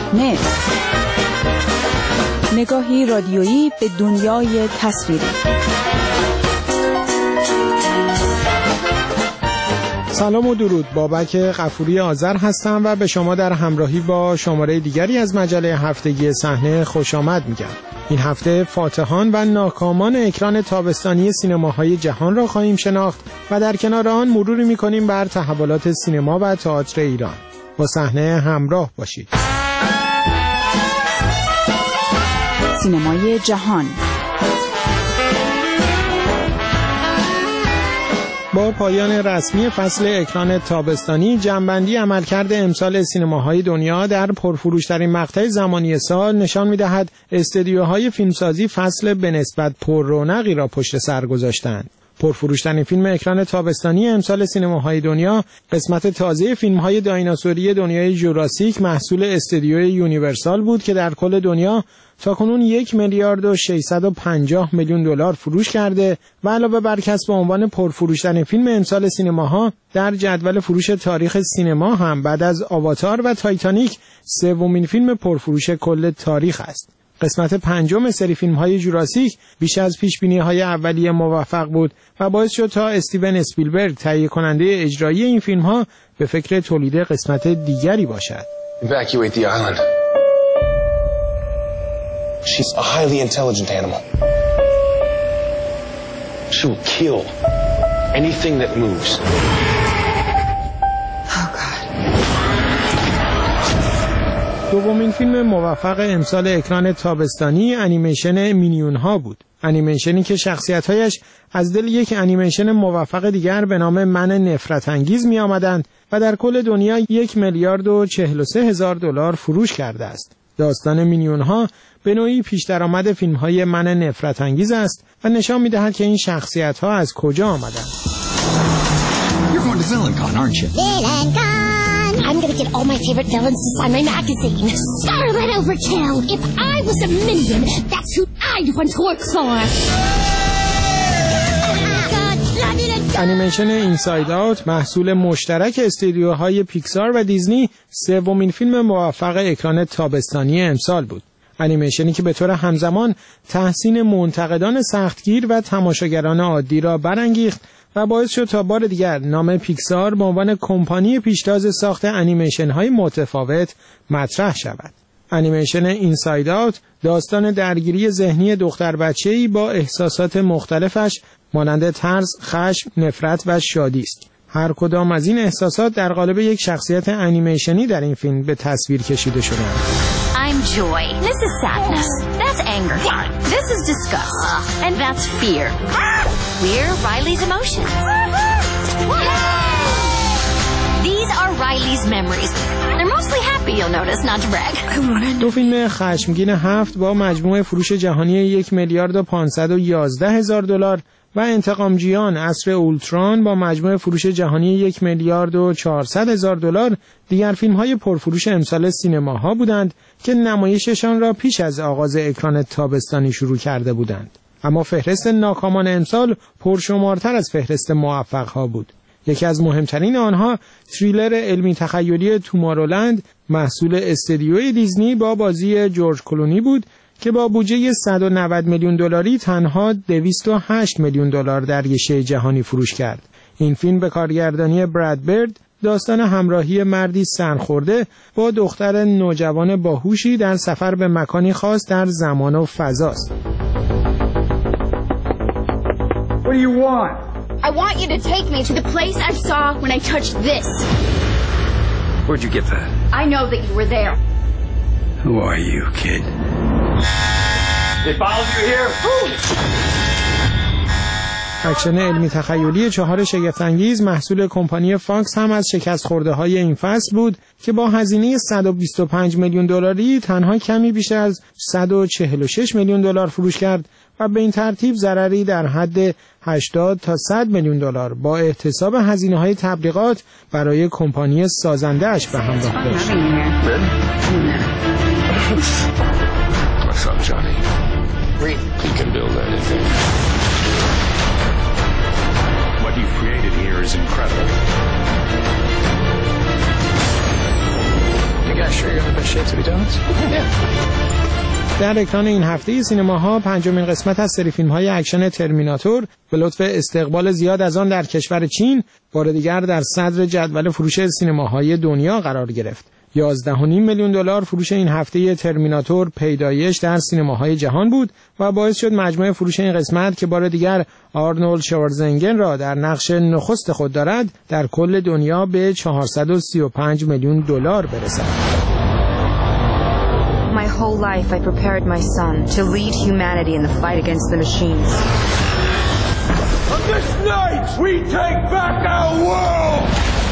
صحنه، نگاهی رادیویی به دنیای تصویری. سلام و درود، بابک غفوری آذر هستم و به شما در همراهی با شماره دیگری از مجله هفتگی صحنه خوش آمد میگم. این هفته فاتحان و ناکامان اکران تابستانی سینماهای جهان را خواهیم شناخت و در کنار آن مروری میکنیم بر تحولات سینما و تئاتر ایران. با صحنه همراه باشید. سینمای جهان. با پایان رسمی فصل اکران تابستانی، جمع‌بندی عملکرد امسال سینماهای دنیا در پرفروش‌ترین مقطع زمانی سال نشان می‌دهد استدیوهای فیلمسازی فصل به نسبت پر رونقی را پشت سر گذاشتند. پرفروش‌ترین فیلم اکران تابستانی امسال سینماهای دنیا، قسمت تازه فیلم‌های دایناسوری دنیای جوراسیک محصول استدیوی یونیورسال بود که در کل دنیا تاکنون 1 میلیارد و 650 میلیون دلار فروش کرده و علاوه بر کسب عنوان پرفروش‌ترین فیلم امسال سینماها، در جدول فروش تاریخ سینما هم بعد از آواتار و تایتانیک سومین فیلم پرفروش کل تاریخ است. قسمت پنجم سری فیلم‌های جوراسیک بیش از پیش‌بینی‌های اولیه موفق بود و باعث شد تا استیون اسپیلبرگ تهیه کننده اجرایی این فیلم‌ها به فکر تولید قسمت دیگری باشد. Evacuate the island. She's a highly intelligent animal. She will kill anything that moves. دومین فیلم موفق امسال اکران تابستانی انیمیشن مینیون ها بود. انیمیشنی که شخصیت‌هایش از دل یک انیمیشن موفق دیگر به نام من نفرت انگیز می آمدند و در کل دنیا 1 میلیارد و 43 هزار دلار فروش کرده است. داستان مینیون ها به نوعی پیش درآمد فیلم‌های من نفرت انگیز است و نشان می‌دهد که این شخصیت‌ها از کجا آمدند. You're going to VillainCon, aren't you? VillainCon! I'm going to get all my favorite villains to sign my magazine. Scarlet Overkill! If I was a minion, that's who I'd want to work for! انیمیشن اینساید آوت محصول مشترک استودیوهای پیکسار و دیزنی سومین فیلم موفق اکران تابستانی امسال بود. انیمیشنی که به طور همزمان تحسین منتقدان سختگیر و تماشاگران عادی را برانگیخت و باعث شد تا بار دیگر نام پیکسار به عنوان کمپانی پیشتاز ساخت انیمیشن‌های متفاوت مطرح شود. انیمیشن اینساید آوت داستان درگیری ذهنی دختر بچه‌ای با احساسات مختلفش مانند ترس، خشم، نفرت و شادی است. هر کدام از این احساسات در قالب یک شخصیت انیمیشنی در این فیلم به تصویر کشیده شدند. I'm joy. This is sadness. That's anger. This is disgust. And that's fear. We're Riley's emotions. These are Riley's memories. They're mostly happy, you'll notice, not to brag. دو فیلم خشمگین هفت با مجموع فروش جهانی 1 میلیارد و 511 هزار دلار و انتقامجویان عصر اولتران با مجموع فروش جهانی 1 میلیارد و 400 هزار دلار دیگر فیلم‌های پرفروش امسال سینماها بودند که نمایششان را پیش از آغاز اکران تابستانی شروع کرده بودند. اما فهرست ناکامان امسال پرشمارتر از فهرست موفق‌ها بود. یکی از مهمترین آنها تریلر علمی تخیلی تومارولند محصول استدیوی دیزنی با بازی جورج کلونی بود که با بودجه 190 میلیون دلاری تنها 208 میلیون دلار در گیشه جهانی فروش کرد. این فیلم به کارگردانی براد برد داستان همراهی مردی سرخورده با دختر نوجوان باهوشی در سفر به مکانی خاص در زمان و فضاست. What do you want? I want you to take me to the place I saw when I touched this. Where'd you get that? I know that you were there. Who are you, kid? They followed you here? اکشن علمی تخیلی 4 شگفت‌انگیز محصول کمپانی فاکس هم از شکست خورده‌های این فصل بود که با هزینه 125 میلیون دلاری تنها کمی بیش از 146 میلیون دلار فروش کرد و به این ترتیب ضرری در حد 80 تا 100 میلیون دلار با احتساب هزینه‌های تبلیغات برای کمپانی سازنده‌اش به همراه داشت. What's up, Johnny? You can build anything. What you've created here is incredible. You guys sure you're the best shit to be done. در اکران این هفته سینماها پنجمین قسمت از سری فیلم‌های اکشن ترمیناتور به لطف استقبال زیاد از آن در کشور چین بار دیگر در صدر جدول فروش سینماهای دنیا قرار گرفت. 11.5 میلیون دلار فروش این هفته ترمیناتور پیدایش در سینماهای جهان بود و باعث شد مجموع فروش این قسمت که بار دیگر آرنولد شوارزنگر را در نقش نخست خود دارد در کل دنیا به 435 میلیون دلار برسد. My whole life I prepared my son to lead humanity in the fight against the machines. On this night, we take back our world!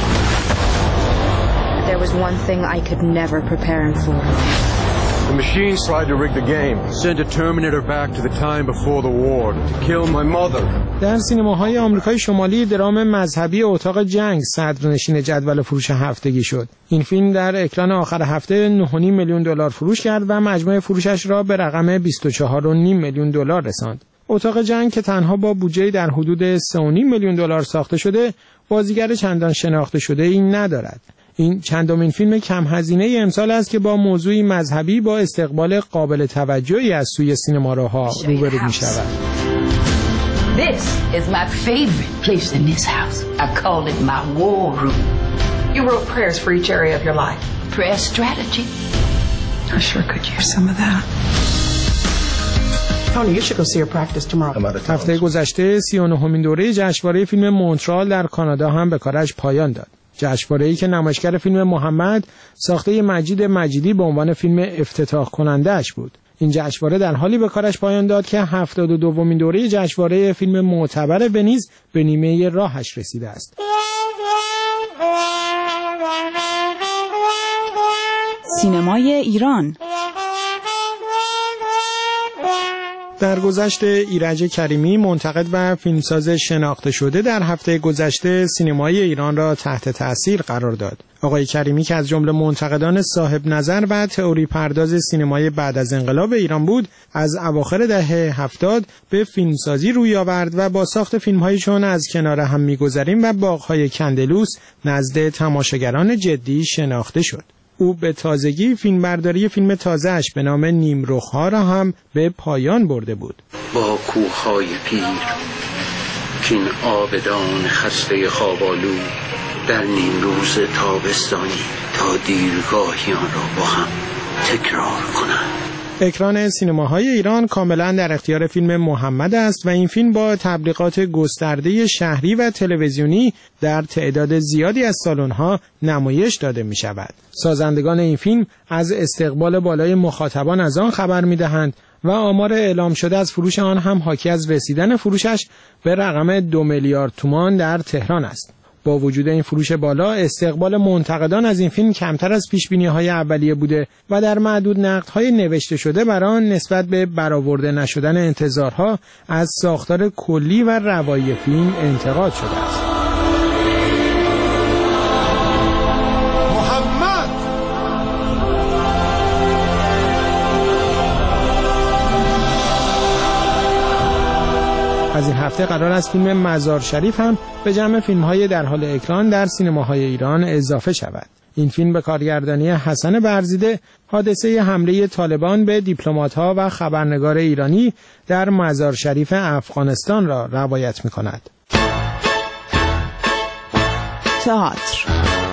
There was one thing I could never prepare him for. The machines tried to rig the game. Send a Terminator back to the time before the war to kill my mother. در سینماهای آمریکای شمالی درام مذهبی اتاق جنگ صدرنشین جدول فروش هفتگی شد. این فیلم در اکران آخر هفته 9.5 میلیون دلار فروش کرد و مجموع فروشش را به رقم 24.5 میلیون دلار رساند. اتاق جنگ که تنها با بودجه در حدود 3.5 میلیون دلار ساخته شده، بازیگر چندان شناخته شده ای ندارد. این چندمین فیلم کم هزینه امسال است که با موضوعی مذهبی با استقبال قابل توجهی از سوی سینماروها روبرو می شود. This is my favorite place in this house. I call it my war room. You wrote prayers for each area of your life. Prayer strategy. I sure could use some of that. Tony, you should go see your practice tomorrow. هفته گذشته 39مین دوره جشنواره فیلم مونترال در کانادا هم به کارش پایان داد. جشنواره‌ای که نمایشگر فیلم محمد ساخته مجید مجیدی به عنوان فیلم افتتاح کننده‌اش بود. این جشنواره در حالی به کارش پایان داد که 72مین دوره جشنواره فیلم معتبر ونیز به نیمه راهش رسیده است. سینمای ایران. در گذشته ایرج کریمی منتقد و فیلمساز شناخته شده در هفته گذشته سینمای ایران را تحت تأثیر قرار داد. آقای کریمی که از جمله منتقدان صاحب نظر و تئوری پرداز سینمای بعد از انقلاب ایران بود، از اواخر دهه 70 به فیلمسازی روی آورد و با ساخت فیلم‌هایی چون از کنار هم می‌گذریم و باغ‌های کندلوس نزد تماشاگران جدی شناخته شد. او به تازگی فیلمبرداری فیلم تازه‌اش به نام نیمرخ‌ها را هم به پایان برده بود. با کوه‌های پیر کین آبدان خسته خوابالو در نیمروز تابستانی تا دیرگاهی آن را با هم تکرار کنند. اکران سینماهای ایران کاملا در اختیار فیلم محمد است و این فیلم با تبلیغات گسترده شهری و تلویزیونی در تعداد زیادی از سالن‌ها نمایش داده می شود. سازندگان این فیلم از استقبال بالای مخاطبان از آن خبر می دهند و آمار اعلام شده از فروش آن هم حاکی از رسیدن فروشش به رقم 2 میلیارد تومان در تهران است. با وجود این فروش بالا، استقبال منتقدان از این فیلم کمتر از پیشبینی‌های اولیه بوده و در معدود نقدهای نوشته شده بر آن نسبت به برآورده نشدن انتظارها از ساختار کلی و روایی فیلم انتقاد شده است. از این هفته قرار است فیلم مزار شریف هم به جمع فیلم‌های در حال اکران در سینماهای ایران اضافه شود. این فیلم به کارگردانی حسن برزیده حادثه حمله طالبان به دیپلمات‌ها و خبرنگار ایرانی در مزار شریف افغانستان را روایت می‌کند. تئاتر.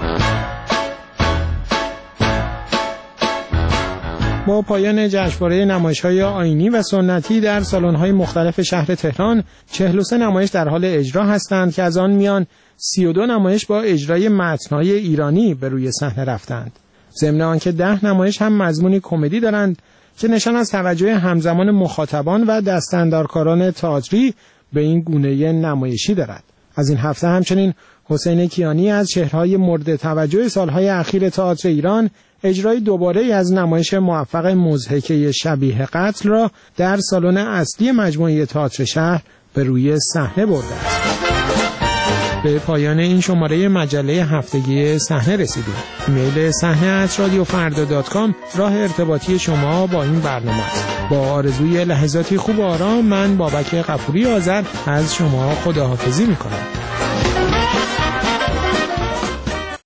با پایان جشنواره نمایش‌های آیینی و سنتی در سالن‌های مختلف شهر تهران، 43 نمایش در حال اجرا هستند که از آن میان 32 نمایش با اجرای متن‌های ایرانی به روی صحنه رفتند. ضمن آنکه 10 نمایش هم مضمونی کمدی دارند که نشان از توجه همزمان مخاطبان و دستاندارکاران تئاتری به این گونه نمایشی دارد. از این هفته همچنین حسین کیانی از چهره‌های مورد توجه سالهای اخیر تئاتر ایران اجرای دوباره از نمایش موفق مضحکه شبیه قتل را در سالن اصلی مجموعه تئاتر شهر به روی صحنه برده است. به پایان این شماره مجله هفتگی صحنه رسیدیم. ایمیل صحنه@radiofarda.com راه ارتباطی شما با این برنامه است. با آرزوی لحظاتی خوب و آرام، من بابک غفوری آذر از شما خداحافظی می‌کنم.